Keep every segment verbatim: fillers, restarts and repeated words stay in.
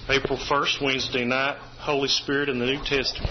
April first, Wednesday night, Holy Spirit in the New Testament.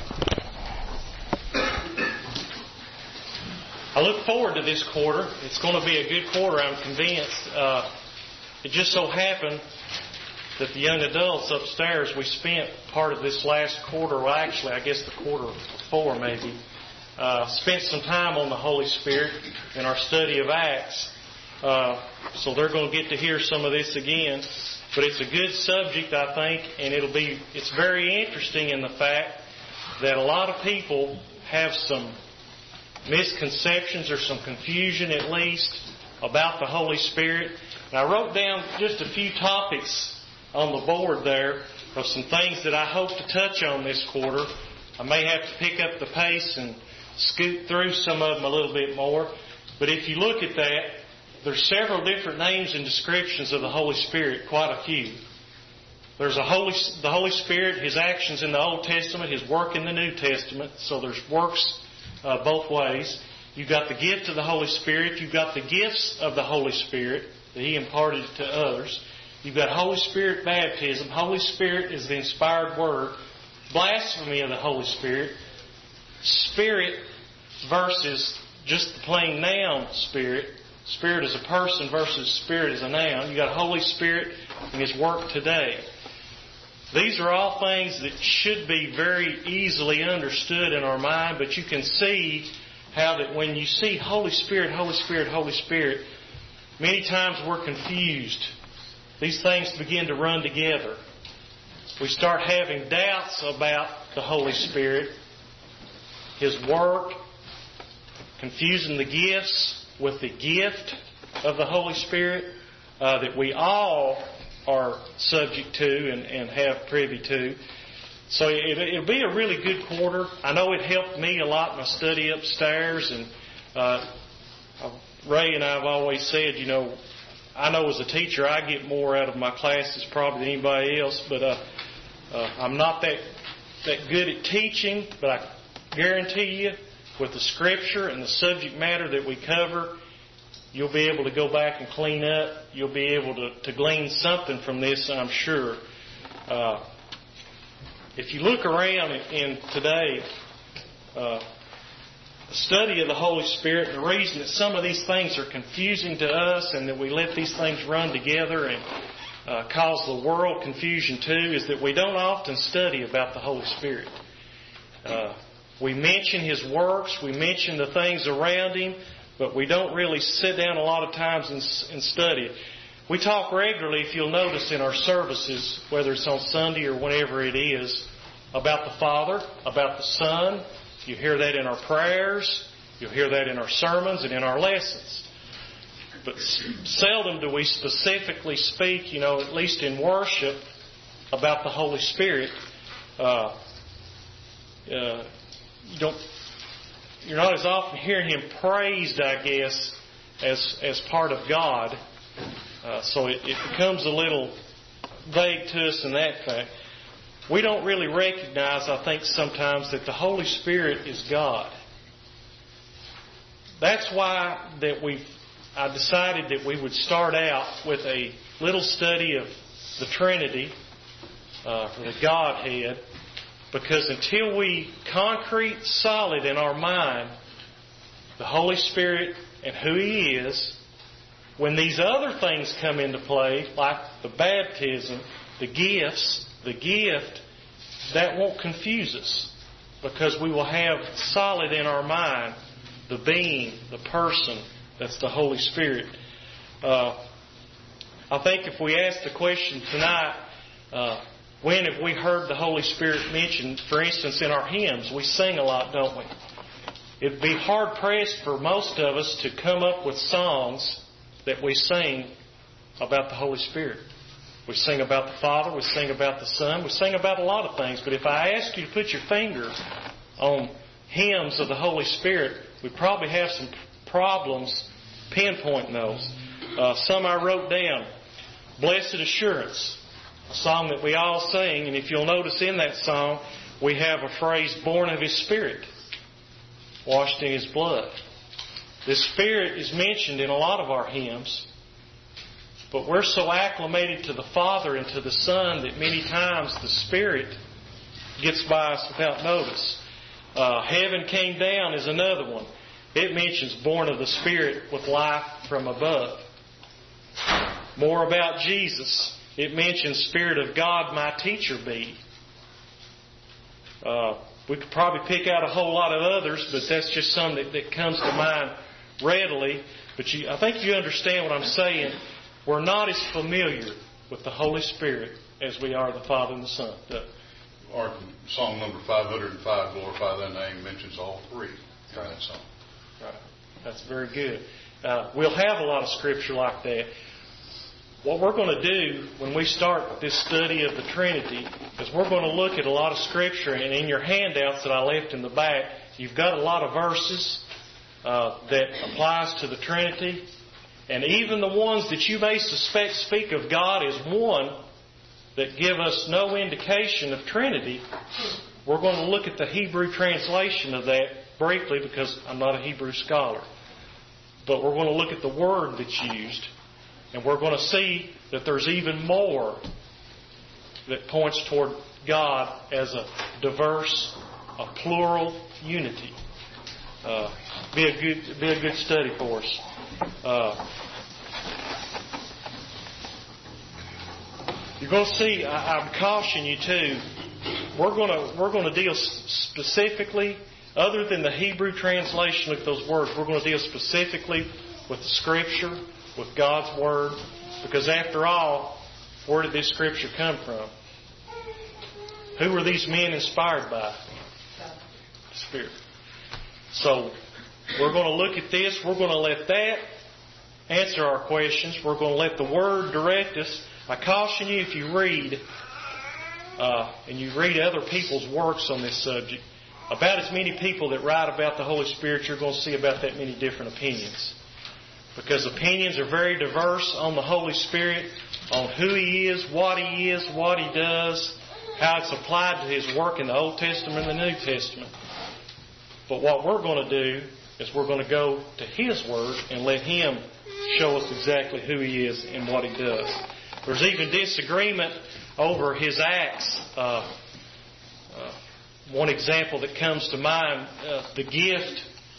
I look forward to this quarter. It's going to be a good quarter, I'm convinced. Uh, it just so happened that the young adults upstairs, we spent part of this last quarter, well actually I guess the quarter before maybe, uh, spent some time on the Holy Spirit in our study of Acts. Uh, so they're going to get to hear some of this again. But it's a good subject, I think, and it'll be, it's very interesting in the fact that a lot of people have some misconceptions or some confusion at least about the Holy Spirit. And I wrote down just a few topics on the board there of some things that I hope to touch on this quarter. I may have to pick up the pace and scoot through some of them a little bit more. But if you look at that, there's several different names and descriptions of the Holy Spirit, quite a few. There's a Holy, the Holy Spirit, His actions in the Old Testament, His work in the New Testament. So there's works uh, both ways. You've got the gift of the Holy Spirit. You've got the gifts of the Holy Spirit that He imparted to others. You've got Holy Spirit baptism. Holy Spirit is the inspired word. Blasphemy of the Holy Spirit. Spirit versus just the plain noun Spirit. Spirit as a person versus Spirit as a noun. You've got Holy Spirit and His work today. These are all things that should be very easily understood in our mind, but you can see how that when you see Holy Spirit, Holy Spirit, Holy Spirit, many times we're confused. These things begin to run together. We start having doubts about the Holy Spirit, His work, confusing the gifts with the gift of the Holy Spirit uh, that we all are subject to and, and have privy to. So it, it'll be a really good quarter. I know it helped me a lot in my study upstairs. And uh, Ray and I have always said, you know, I know as a teacher I get more out of my classes probably than anybody else, but uh, uh, I'm not that that good at teaching. But I guarantee you, with the Scripture and the subject matter that we cover, you'll be able to go back and clean up. You'll be able to, to glean something from this, I'm sure. Uh, if you look around in, in today, uh, the study of the Holy Spirit, the reason that some of these things are confusing to us and that we let these things run together and uh, cause the world confusion too, is that we don't often study about the Holy Spirit. Uh, We mention His works, we mention the things around Him, but we don't really sit down a lot of times and, and study it. We talk regularly, if you'll notice in our services, whether it's on Sunday or whenever it is, about the Father, about the Son. You hear that in our prayers, you'll hear that in our sermons and in our lessons. But seldom do we specifically speak, you know, at least in worship, about the Holy Spirit. Uh, uh, You don't, you're not as often hearing Him praised, I guess, as as part of God. Uh, so it, it becomes a little vague to us in that fact. We don't really recognize, I think, sometimes that the Holy Spirit is God. That's why that we I decided that we would start out with a little study of the Trinity, uh, the Godhead. Because until we concrete solid in our mind the Holy Spirit and who He is, when these other things come into play, like the baptism, the gifts, the gift, that won't confuse us. Because we will have solid in our mind the being, the person, that's the Holy Spirit. Uh, I think if we ask the question tonight, uh, when have we heard the Holy Spirit mentioned, for instance, in our hymns? We sing a lot, don't we? It'd be hard-pressed for most of us to come up with songs that we sing about the Holy Spirit. We sing about the Father, we sing about the Son, we sing about a lot of things. But if I ask you to put your finger on hymns of the Holy Spirit, we probably have some problems pinpointing those. Uh, some I wrote down. Blessed Assurance. A song that we all sing, and if you'll notice in that song, we have a phrase, born of His Spirit, washed in His blood. The Spirit is mentioned in a lot of our hymns. But we're so acclimated to the Father and to the Son that many times the Spirit gets by us without notice. Uh, heaven came down is another one. It mentions born of the Spirit with life from above. More about Jesus. It mentions Spirit of God, my teacher be. Uh, we could probably pick out a whole lot of others, but that's just some that, that comes to mind readily. But you, I think you understand what I'm saying. We're not as familiar with the Holy Spirit as we are the Father and the Son. The, Our song number five hundred five, Glorify Thy Name, mentions all three in right. that song. Right. That's very good. Uh, we'll have a lot of Scripture like that. What we're going to do when we start this study of the Trinity is we're going to look at a lot of Scripture. And in your handouts that I left in the back, you've got a lot of verses uh, that applies to the Trinity. And even the ones that you may suspect speak of God as one that give us no indication of Trinity, we're going to look at the Hebrew translation of that briefly because I'm not a Hebrew scholar. But we're going to look at the word that's used. And we're going to see that there's even more that points toward God as a diverse, a plural unity. Uh, be a good, be a good study for us. Uh, you're going to see. I, I caution you too. We're going to we're going to deal specifically, other than the Hebrew translation of those words. We're going to deal specifically with the Scripture, with God's Word, because after all, where did this Scripture come from? Who were these men inspired by? The Spirit. So, we're going to look at this. We're going to let that answer our questions. We're going to let the Word direct us. I caution you, if you read, uh, and you read other people's works on this subject, about as many people that write about the Holy Spirit, you're going to see about that many different opinions. Because opinions are very diverse on the Holy Spirit, on who He is, what He is, what He does, how it's applied to His work in the Old Testament and the New Testament. But what we're going to do is we're going to go to His Word and let Him show us exactly who He is and what He does. There's even disagreement over His acts. Uh, uh, one example that comes to mind, uh, the gift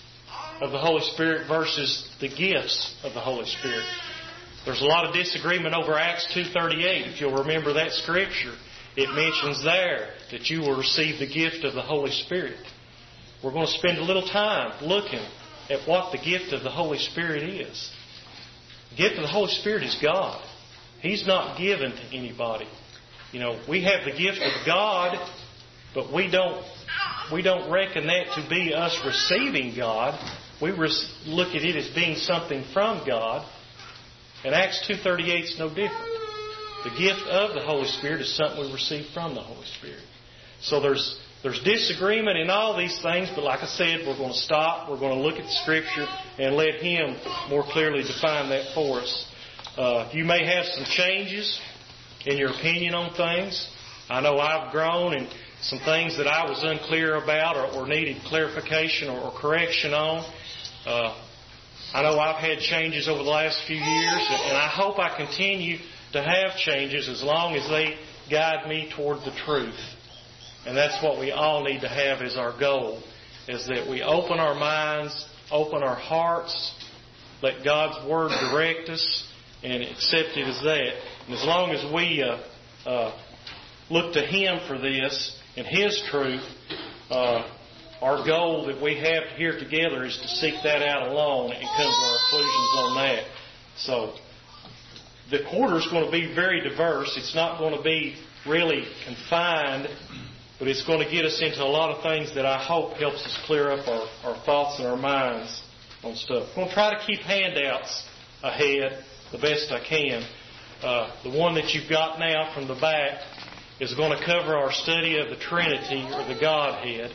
of the Holy Spirit versus the gifts of the Holy Spirit. There's a lot of disagreement over Acts two thirty-eight. If you'll remember that scripture, it mentions there that you will receive the gift of the Holy Spirit. We're going to spend a little time looking at what the gift of the Holy Spirit is. The gift of the Holy Spirit is God. He's not given to anybody. You know, we have the gift of God, but we don't we don't reckon that to be us receiving God. We look at it as being something from God. And Acts two thirty-eight is no different. The gift of the Holy Spirit is something we receive from the Holy Spirit. So there's there's disagreement in all these things, but like I said, we're going to stop. We're going to look at the Scripture and let Him more clearly define that for us. Uh, you may have some changes in your opinion on things. I know I've grown, and some things that I was unclear about or, or needed clarification or, or correction on. Uh, I know I've had changes over the last few years, and I hope I continue to have changes as long as they guide me toward the truth. And that's what we all need to have as our goal, is that we open our minds, open our hearts, let God's Word direct us, and accept it as that. And as long as we uh, uh, look to Him for this and His truth, uh, our goal that we have here together is to seek that out alone and come to our conclusions on that. So the quarter is going to be very diverse. It's not going to be really confined, but it's going to get us into a lot of things that I hope helps us clear up our, our thoughts and our minds on stuff. I'm going to try to keep handouts ahead the best I can. Uh, the one that you've got now from the back is going to cover our study of the Trinity or the Godhead.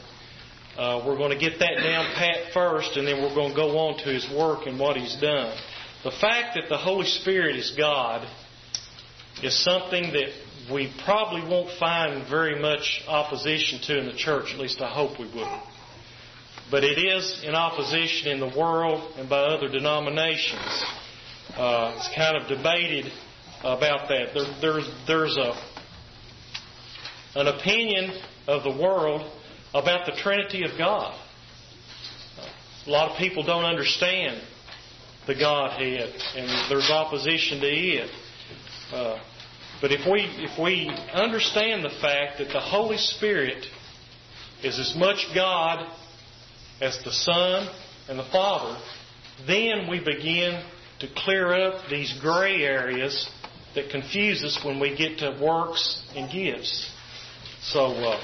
Uh, we're going to get that down pat first, and then we're going to go on to His work and what He's done. The fact that the Holy Spirit is God is something that we probably won't find very much opposition to in the church. At least I hope we wouldn't. But it is in opposition in the world and by other denominations. Uh, it's kind of debated about that. There, there's there's a an opinion of the world about the Trinity of God. A lot of people don't understand the Godhead, and there's opposition to it. Uh, but if we if we understand the fact that the Holy Spirit is as much God as the Son and the Father, then we begin to clear up these gray areas that confuse us when we get to works and gifts. So, uh,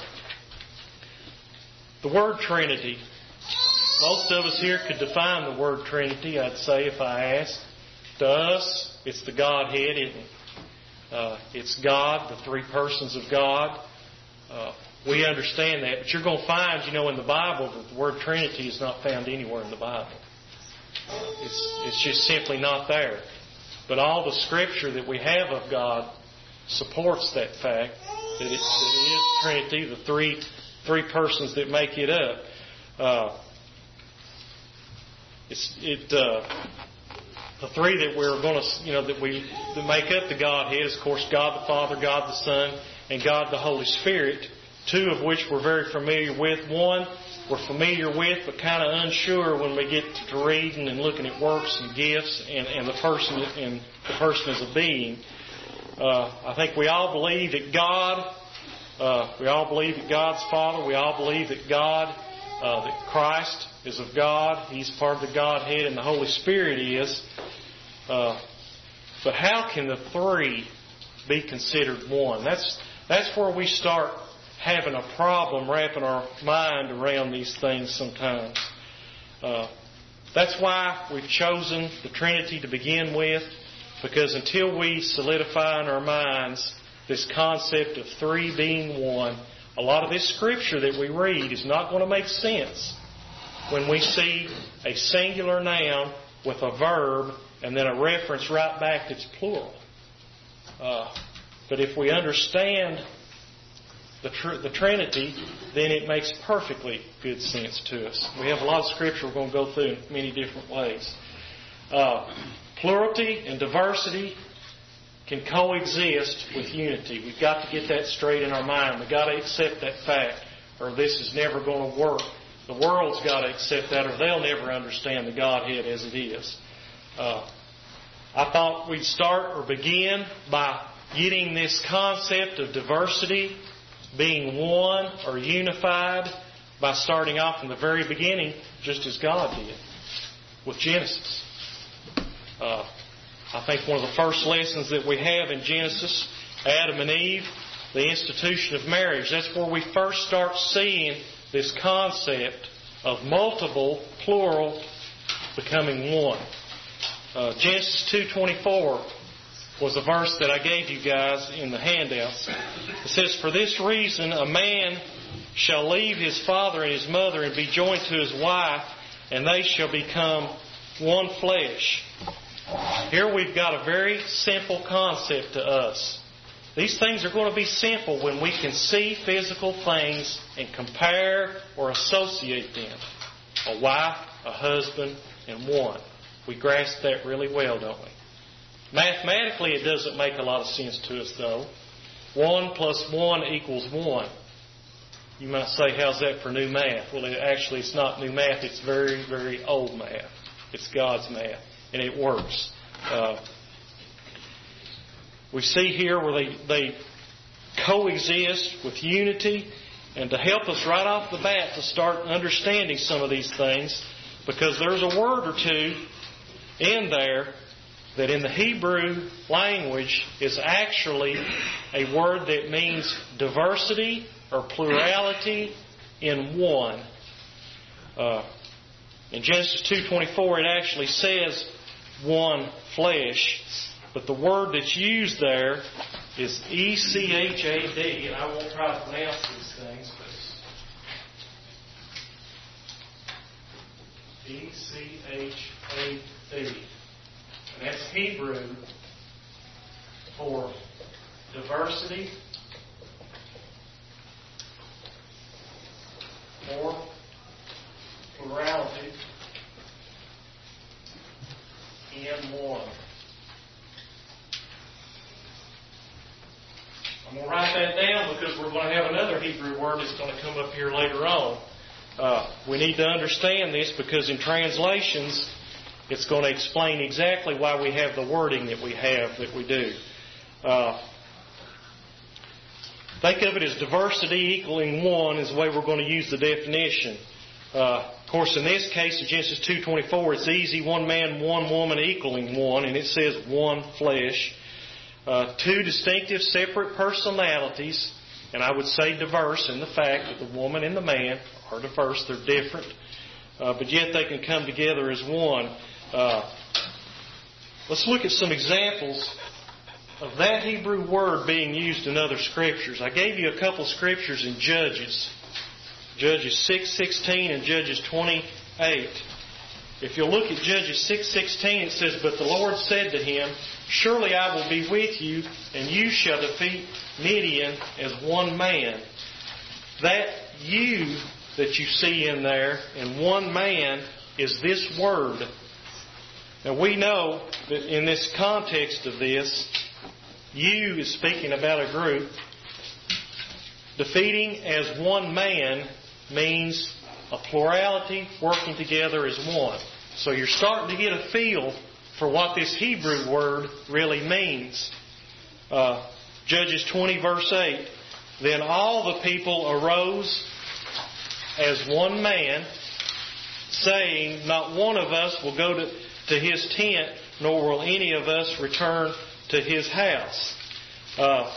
the word Trinity, most of us here could define the word Trinity, I'd say, if I asked. To us, it's the Godhead, isn't it? Uh, it's God, the three persons of God. Uh, we understand that, but you're going to find, you know, in the Bible that the word Trinity is not found anywhere in the Bible. It's, it's just simply not there. But all the Scripture that we have of God supports that fact, that it, that it is Trinity, the three three persons that make it up. Uh, it's it uh, the three that we're going to, you know, that we that make up the Godhead is, of course, God the Father, God the Son, and God the Holy Spirit. Two of which we're very familiar with. One we're familiar with, but kind of unsure when we get to reading and looking at works and gifts and, and the person and the person as a being. Uh, I think we all believe that God, uh, we all believe that God's Father. We all believe that God, uh, that Christ is of God. He's part of the Godhead, and the Holy Spirit is. Uh, but how can the three be considered one? That's that's where we start having a problem wrapping our mind around these things sometimes. Uh, that's why we've chosen the Trinity to begin with, because until we solidify in our minds this concept of three being one, a lot of this Scripture that we read is not going to make sense when we see a singular noun with a verb and then a reference right back that's plural. Uh, but if we understand The, tr- the Trinity, then it makes perfectly good sense to us. We have a lot of Scripture we're going to go through in many different ways. Uh, plurality and diversity can coexist with unity. We've got to get that straight in our mind. We've got to accept that fact, or this is never going to work. The world's got to accept that, or they'll never understand the Godhead as it is. Uh, I thought we'd start or begin by getting this concept of diversity being one or unified by starting off in the very beginning, just as God did with Genesis. Uh, I think one of the first lessons that we have in Genesis, Adam and Eve, the institution of marriage, that's where we first start seeing this concept of multiple, plural, becoming one. Uh, Genesis two twenty-four was a verse that I gave you guys in the handouts. It says, "For this reason a man shall leave his father and his mother and be joined to his wife, and they shall become one flesh." Here we've got a very simple concept to us. These things are going to be simple when we can see physical things and compare or associate them. A wife, a husband, and one. We grasp that really well, don't we? Mathematically, it doesn't make a lot of sense to us, though. One plus one equals one. You might say, how's that for new math? Well, it, actually, it's not new math. It's very, very old math. It's God's math, and it works. Uh, we see here where they, they coexist with unity, and to help us right off the bat to start understanding some of these things, because there's a word or two in there that in the Hebrew language is actually a word that means diversity or plurality in one. Uh, in Genesis two twenty-four, it actually says one flesh, but the word that's used there is E C H A D, and I won't try to pronounce these things, but E C H A D. And that's Hebrew for diversity or plurality in one. I'm going to write that down because we're going to have another Hebrew word that's going to come up here later on. Uh, we need to understand this because in translations, it's going to explain exactly why we have the wording that we have that we do. Uh, think of it as diversity equaling one is the way we're going to use the definition. Uh, of course, in this case, in Genesis two twenty-four, it's easy, one man, one woman equaling one, and it says one flesh. Uh, two distinctive separate personalities, and I would say diverse in the fact that the woman and the man are diverse, they're different, uh, but yet they can come together as one. Uh, let's look at some examples of that Hebrew word being used in other scriptures. I gave you a couple scriptures in Judges. Judges six sixteen and Judges twenty-eight. If you'll look at Judges six sixteen, it says, "But the Lord said to him, Surely I will be with you, and you shall defeat Midian as one man." That "you" that you see in there, and one man, is this word. Now we know that in this context of this, "you" is speaking about a group. Defeating as one man means a plurality working together as one. So you're starting to get a feel for what this Hebrew word really means. Uh, Judges twenty verse eight. "Then all the people arose as one man, saying, Not one of us will go to, to his tent, nor will any of us return to his house." Uh,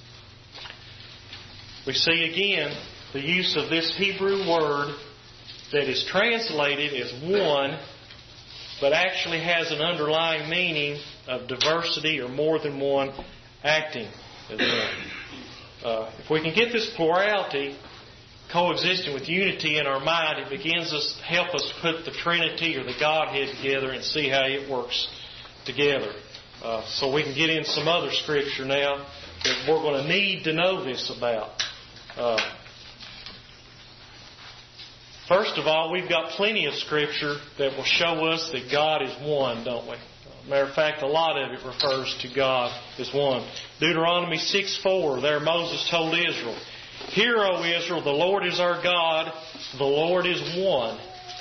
we see again the use of this Hebrew word that is translated as one, but actually has an underlying meaning of diversity or more than one acting as one. Uh, if we can get this plurality coexisting with unity in our mind, it begins to help us put the Trinity or the Godhead together and see how it works together. Uh, so we can get in some other scripture now that we're going to need to know this about. Uh, first of all, we've got plenty of scripture that will show us that God is one, don't we? Matter of fact, a lot of it refers to God as one. Deuteronomy six four, there Moses told Israel, "Hear, O Israel, the Lord is our God, the Lord is one."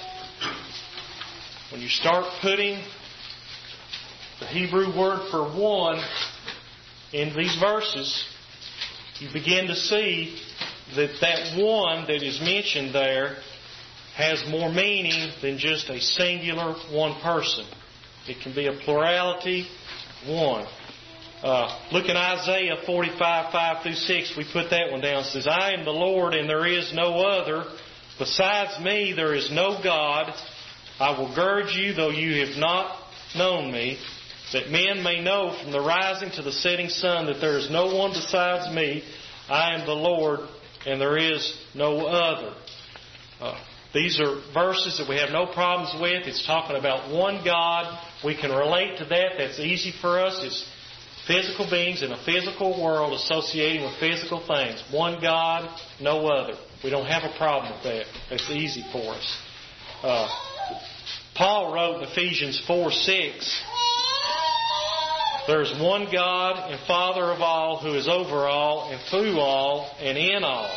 When you start putting the Hebrew word for one in these verses, you begin to see that that one that is mentioned there has more meaning than just a singular one person. It can be a plurality, one. Uh, look in Isaiah forty-five, five through six. We put that one down. It says, "I am the Lord, and there is no other. Besides me, there is no God. I will gird you, though you have not known me, that men may know from the rising to the setting sun that there is no one besides me. I am the Lord, and there is no other." Uh, these are verses that we have no problems with. It's talking about one God. We can relate to that. That's easy for us. It's physical beings in a physical world associating with physical things. One God, no other. We don't have a problem with that. That's easy for us. Uh, Paul wrote in Ephesians four six, "There is one God and Father of all, who is over all and through all and in all."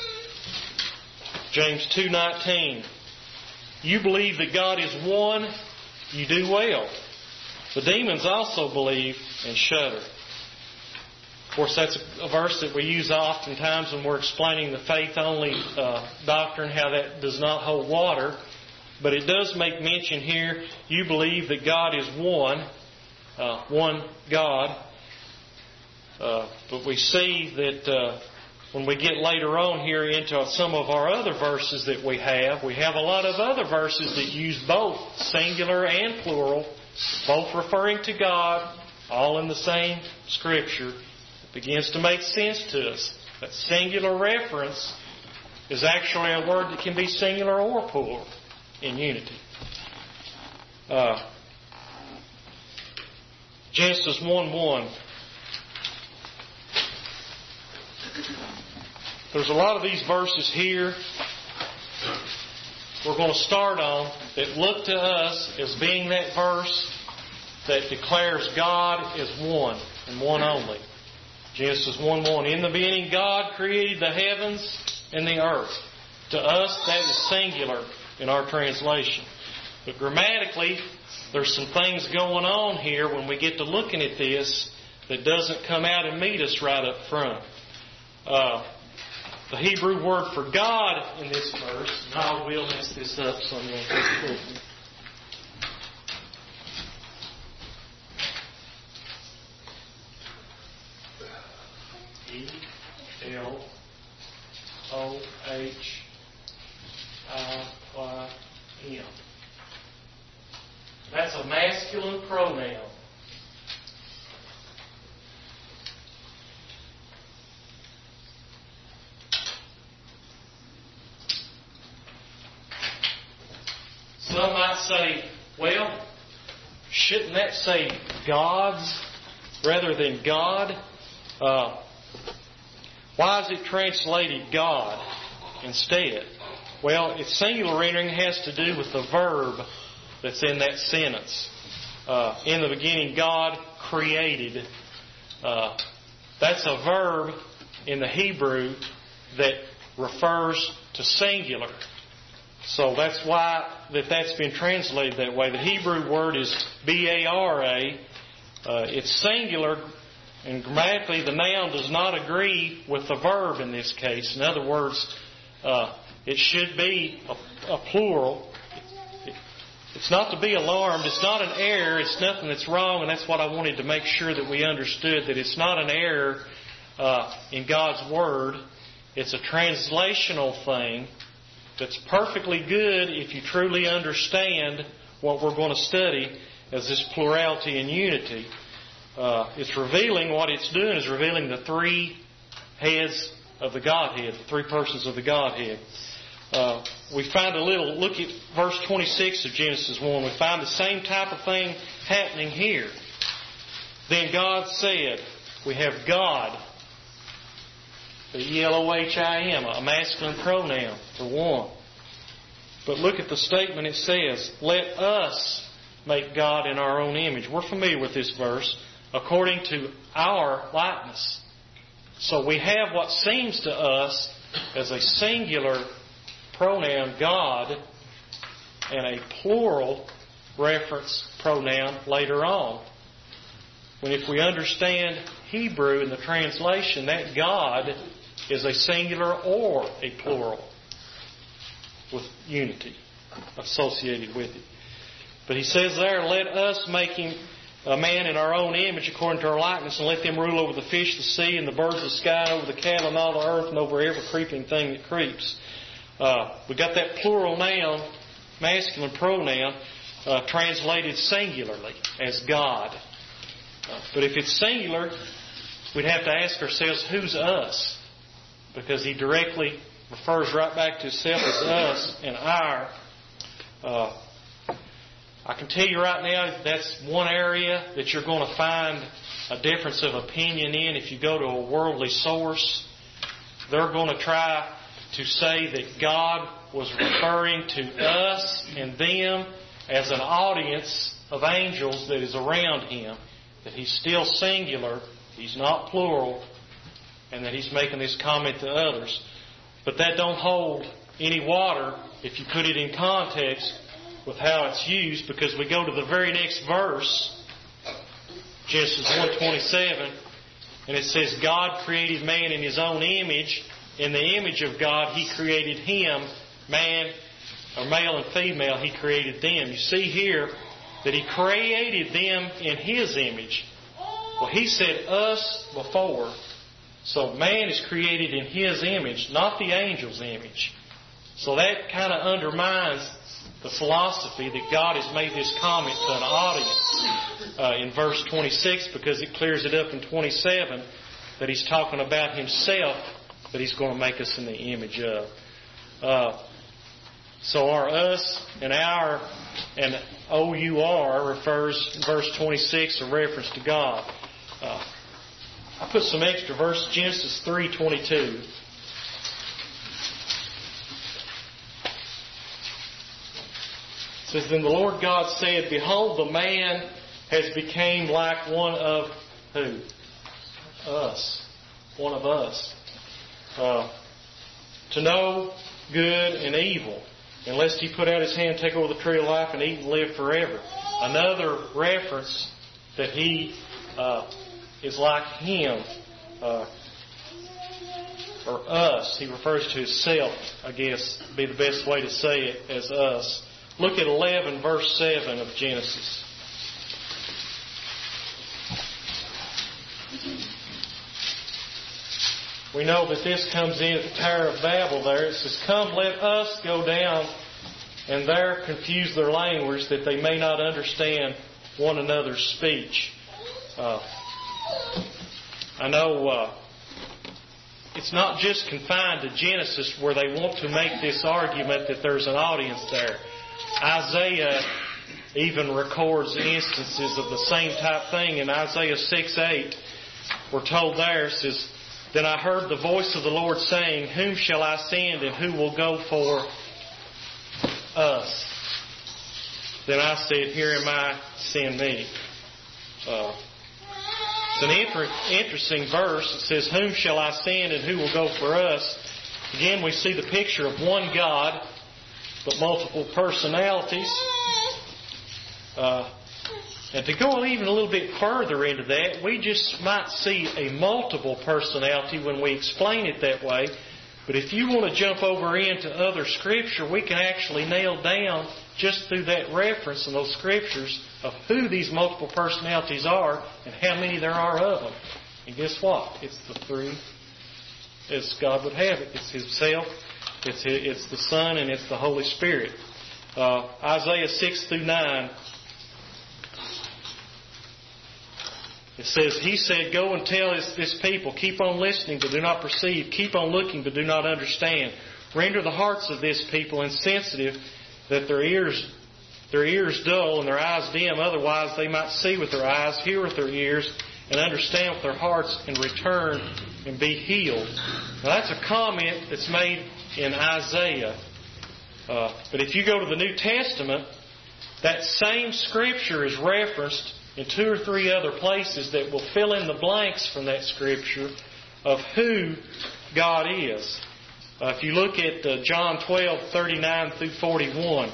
James two nineteen, "You believe that God is one, you do well. The demons also believe and shudder." Of course, that's a verse that we use oftentimes when we're explaining the faith-only uh, doctrine, how that does not hold water. But it does make mention here, you believe that God is one, uh, one God. Uh, but we see that uh, when we get later on here into some of our other verses that we have, we have a lot of other verses that use both singular and plural, both referring to God, all in the same Scripture. It begins to make sense to us. That singular reference is actually a word that can be singular or plural in unity. Uh, Genesis one one. There's a lot of these verses here we're going to start on that look to us as being that verse that declares God as one and one only. Genesis one one. In the beginning God created the heavens and the earth. To us that is singular in our translation. But grammatically, there's some things going on here when we get to looking at this that doesn't come out and meet us right up front. Uh, the Hebrew word for God in this verse, and I will mess this up, so I'm going to take it with me. E L O H I Y M. That's a masculine pronoun. Some might say, well, shouldn't that say gods rather than God? Uh, why is it translated God instead? Well, its singular rendering has to do with the verb that's in that sentence. Uh, in the beginning, God created. Uh, that's a verb in the Hebrew that refers to singular. So that's why that that's been translated that way. The Hebrew word is B A R A. Uh, it's singular, and grammatically the noun does not agree with the verb in this case. In other words, uh, it should be a, a plural. It, it's not to be alarmed. It's not an error. It's nothing that's wrong, and that's what I wanted to make sure that we understood, that it's not an error uh, in God's Word. It's a translational thing that's perfectly good if you truly understand what we're going to study as this plurality and unity. Uh, it's revealing, what it's doing is revealing the three heads of the Godhead, the three persons of the Godhead. Uh, we find a little, look at verse twenty-six of Genesis one. We find the same type of thing happening here. Then God said, we have God, the E L O H I M, a masculine pronoun for one. But look at the statement. It says, let us make God in our own image. We're familiar with this verse. According to our likeness. So we have what seems to us as a singular pronoun, God, and a plural reference pronoun later on. When if we understand Hebrew in the translation, that God is a singular or a plural with unity associated with it. But he says there, let us make him a man in our own image according to our likeness, and let them rule over the fish of the sea and the birds of the sky, and over the cattle and all the earth, and over every creeping thing that creeps. Uh, we got that plural noun, masculine pronoun, uh, translated singularly as God. Uh, but if it's singular, we'd have to ask ourselves, who's us? Because he directly refers right back to himself as us and our. Uh, I can tell you right now, that's one area that you're going to find a difference of opinion in. If you go to a worldly source, they're going to try to say that God was referring to us and them as an audience of angels that is around him, that he's still singular, he's not plural, and that he's making this comment to others. But that don't hold any water if you put it in context with how it's used, because we go to the very next verse, Genesis one twenty-seven, and it says, God created man in his own image. In the image of God, he created him, man, or male and female, he created them. You see here that he created them in his image. Well, he said us before. So man is created in his image, not the angel's image. So that kind of undermines the philosophy that God has made this comment to an audience uh, in verse twenty-six, because it clears it up in twenty-seven that he's talking about himself, that he's going to make us in the image of. Uh, so our us and our and O U R refers in verse twenty-six a reference to God. Uh, I put some extra verses, Genesis three twenty-two. It says, then the Lord God said, behold, the man has become like one of who? Us. one of us. Uh, to know good and evil, unless He put out His hand, take over the tree of life, and eat and live forever. Another reference that He uh, is like Him, uh, or us. He refers to Himself, I guess, be the best way to say it, as us. Look at eleven, verse seven of Genesis. We know that this comes in at the Tower of Babel there. It says, "Come, let us go down and there confuse their language, that they may not understand one another's speech." Uh, I know uh, it's not just confined to Genesis where they want to make this argument that there's an audience there. Isaiah even records instances of the same type thing. In Isaiah six eight, we're told there, it says, "Then I heard the voice of the Lord saying, Whom shall I send, and who will go for us? Then I said, Here am I, send me." Uh, it's an inter- interesting verse. It says, "Whom shall I send, and who will go for us?" Again, we see the picture of one God, but multiple personalities. Uh, and to go even a little bit further into that, we just might see a multiple personality when we explain it that way. But if you want to jump over into other Scripture, we can actually nail down, just through that reference in those Scriptures, of who these multiple personalities are and how many there are of them. And guess what? It's the three as God would have it. It's Himself, it's it's the Son, and it's the Holy Spirit. Uh, Isaiah six through nine. It says, "He said, Go and tell this, this people, keep on listening but do not perceive, keep on looking but do not understand. Render the hearts of this people insensitive, that their ears their ears dull and their eyes dim, otherwise they might see with their eyes, hear with their ears, and understand with their hearts, and return and be healed." Now that's a comment that's made in Isaiah. Uh, but if you go to the New Testament, that same Scripture is referenced in two or three other places that will fill in the blanks from that Scripture of who God is. Uh, if you look at uh, John twelve, thirty-nine through forty-one,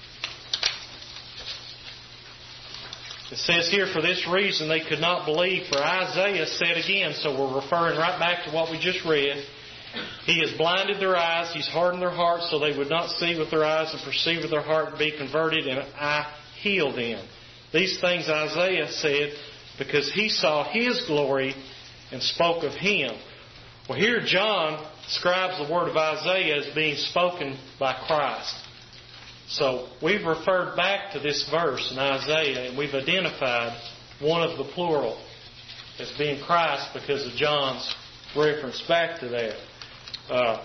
it says here, "For this reason they could not believe, for Isaiah said again," so we're referring right back to what we just read, "He has blinded their eyes, He's hardened their hearts, so they would not see with their eyes and perceive with their heart and be converted, and I heal them." These things Isaiah said because he saw His glory and spoke of Him. Well, here John describes the word of Isaiah as being spoken by Christ. So we've referred back to this verse in Isaiah, and we've identified one of the plural as being Christ because of John's reference back to that. Uh,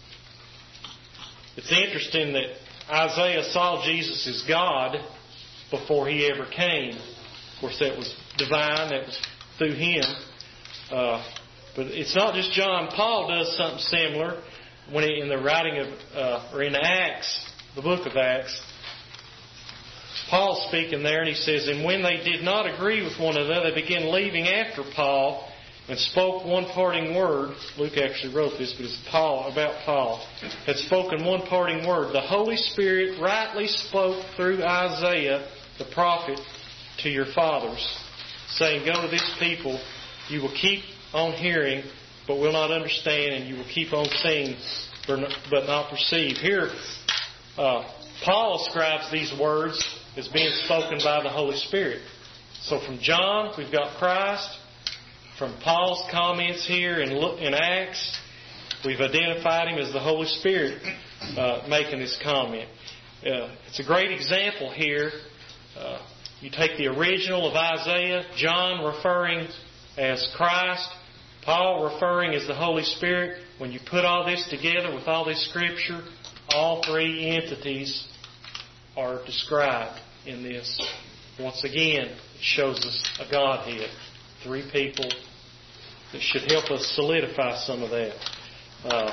it's interesting that Isaiah saw Jesus as God before He ever came. Of course, that was divine. That was through Him. Uh, but it's not just John. Paul does something similar when he, in the writing of, uh, or in Acts, the book of Acts. Paul's speaking there, and he says, "And when they did not agree with one another, they began leaving after Paul, and spoke one parting word." Luke actually wrote this, but it's Paul, about Paul. Had spoken one parting word. "The Holy Spirit rightly spoke through Isaiah the prophet to your fathers, saying, Go to this people, you will keep on hearing, but will not understand, and you will keep on seeing, but not perceive." Here, uh, Paul ascribes these words as being spoken by the Holy Spirit. So from John, we've got Christ. From Paul's comments here in, in Acts, we've identified Him as the Holy Spirit uh, making this comment. Uh, it's a great example here. Uh, you take the original of Isaiah, John referring as Christ, Paul referring as the Holy Spirit. When you put all this together with all this Scripture, all three entities are described in this. Once again, it shows us a Godhead. Three people that should help us solidify some of that. Uh,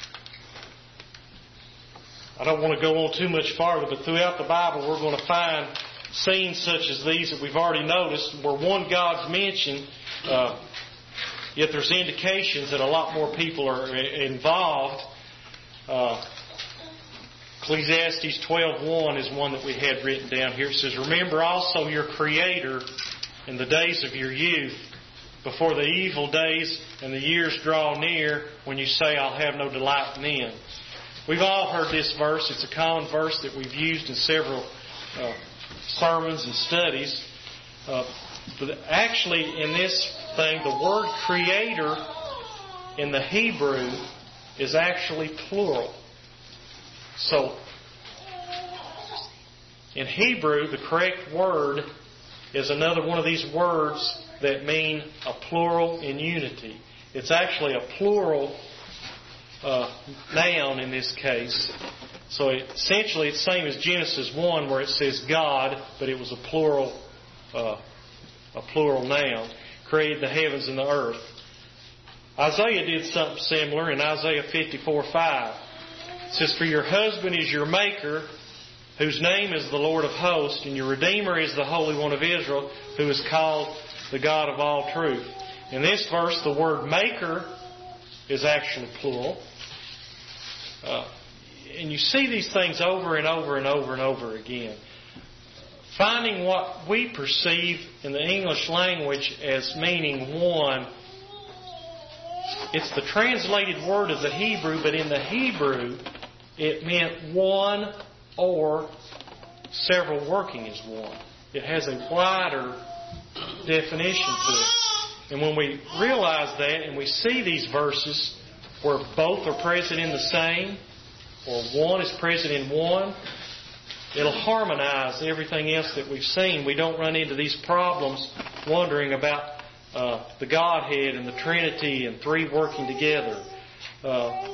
I don't want to go on too much farther, but throughout the Bible we're going to find scenes such as these that we've already noticed where one God's mentioned. Uh, yet there's indications that a lot more people are involved. Uh, Ecclesiastes twelve one is one that we had written down here. It says, "Remember also your Creator in the days of your youth, before the evil days and the years draw near, when you say, I'll have no delight in them." We've all heard this verse. It's a common verse that we've used in several uh, sermons and studies. Uh, but actually, in this thing, the word Creator in the Hebrew is actually plural. So, in Hebrew, the correct word is another one of these words that mean a plural in unity. It's actually a plural uh, noun in this case. So it, essentially it's the same as Genesis one where it says God, but it was a plural uh, a plural noun. Created the heavens and the earth. Isaiah did something similar in Isaiah fifty-four five. It says, "For your husband is your maker, whose name is the Lord of hosts, and your Redeemer is the Holy One of Israel, who is called the God of all truth." In this verse, the word maker is actually plural. Uh, and you see these things over and over and over and over again. Finding what we perceive in the English language as meaning one, it's the translated word of the Hebrew, but in the Hebrew, it meant one or several working as one. It has a wider definition to it. And when we realize that and we see these verses where both are present in the same, or one is present in one, it'll harmonize everything else that we've seen. We don't run into these problems wondering about uh, the Godhead and the Trinity and three working together. Uh,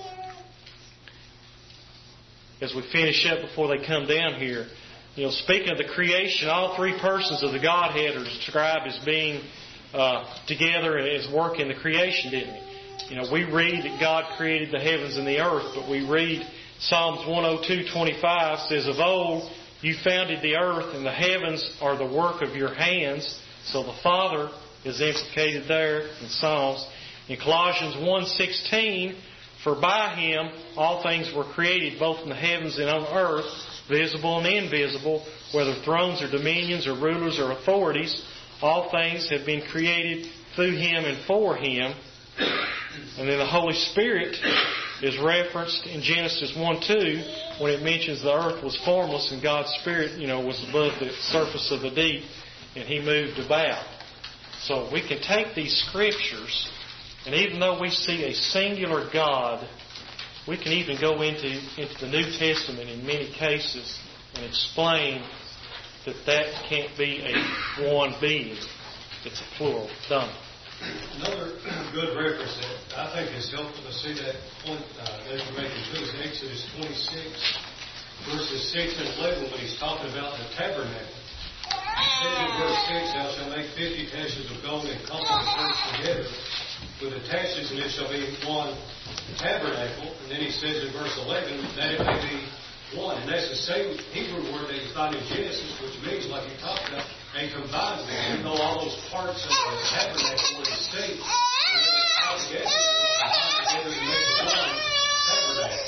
as we finish up before they come down here, you know, speaking of the creation, all three persons of the Godhead are described as being uh, together and as work in the creation, didn't we? You know, we read that God created the heavens and the earth, but we read Psalms one oh two twenty-five says, "Of old you founded the earth, and the heavens are the work of your hands." So the Father is implicated there in Psalms. In Colossians one sixteen, "For by Him all things were created, both in the heavens and on earth, visible and invisible, whether thrones or dominions or rulers or authorities. All things have been created through Him and for Him." And then the Holy Spirit is referenced in Genesis one two when it mentions the earth was formless and God's Spirit, you know, was above the surface of the deep and He moved about. So we can take these scriptures, and even though we see a singular God, we can even go into, into the New Testament in many cases and explain that that can't be a one being. It's a plural. Done. Another good reference that I think is helpful to see that point uh, that you're making too is Exodus twenty-six, verses six and eleven, when he's talking about the tabernacle. It says in verse six, "Thou shalt make fifty taches of gold and couple the first together with the taches, and it shall be one tabernacle." And then he says in verse eleven, "that it may be one." And that's the same Hebrew word that you find in Genesis, which means, like you talked about, and combined them. Even though all those parts of the tabernacle were distinct, and then they come together and combine together to make one tabernacle.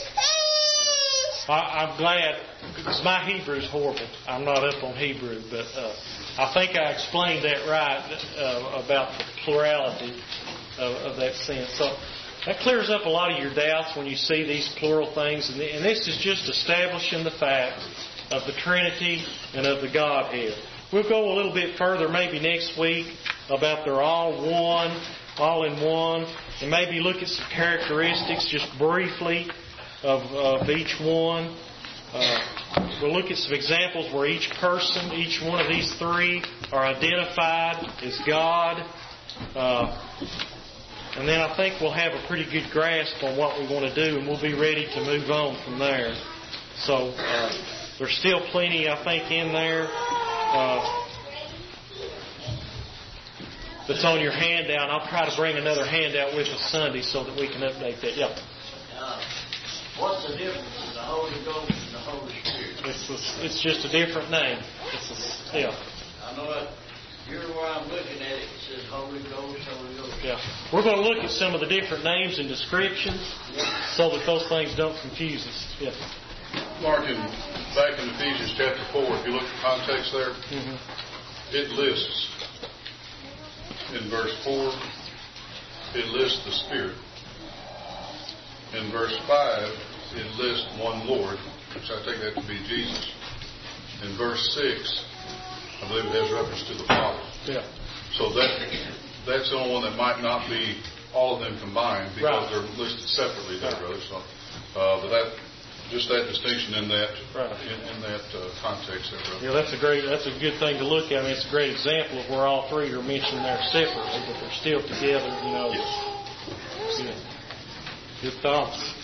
I, I'm glad, because my Hebrew is horrible. I'm not up on Hebrew, but uh, I think I explained that right uh, about the plurality of, of that sense. So that clears up a lot of your doubts when you see these plural things. And, the, and this is just establishing the fact of the Trinity and of the Godhead. We'll go a little bit further maybe next week about they're all one, all in one, and maybe look at some characteristics just briefly of, of each one. Uh, we'll look at some examples where each person, each one of these three are identified as God. Uh, and then I think we'll have a pretty good grasp on what we want to do, and we'll be ready to move on from there. So uh, there's still plenty, I think, in there. Uh, that's on your handout. I'll try to bring another handout with us Sunday so that we can update that. Yeah. Uh, what's the difference in the Holy Ghost and the Holy Spirit? It's a, it's just a different name. It's a, yeah. I know that Here where I'm looking at it, it says Holy Ghost, Holy Ghost. Yeah. We're going to look at some of the different names and descriptions so that those things don't confuse us. Yeah. Mark, in, back in Ephesians chapter four, if you look at the context there, Mm-hmm. it lists, in verse four, it lists the Spirit. In verse five, it lists one Lord, which I take that to be Jesus. In verse six, I believe it has reference to the Father. Yeah. So that that's the only one that might not be all of them combined because Right. they're listed separately there, Right. brother. So, uh, but that just that distinction in that Right. in, in that uh, context there, brother. Yeah, that's a great, that's a good thing to look at. I mean, it's a great example of where all three are mentioned there separately, but they're still together, you know. Yes. Yeah. Good thoughts.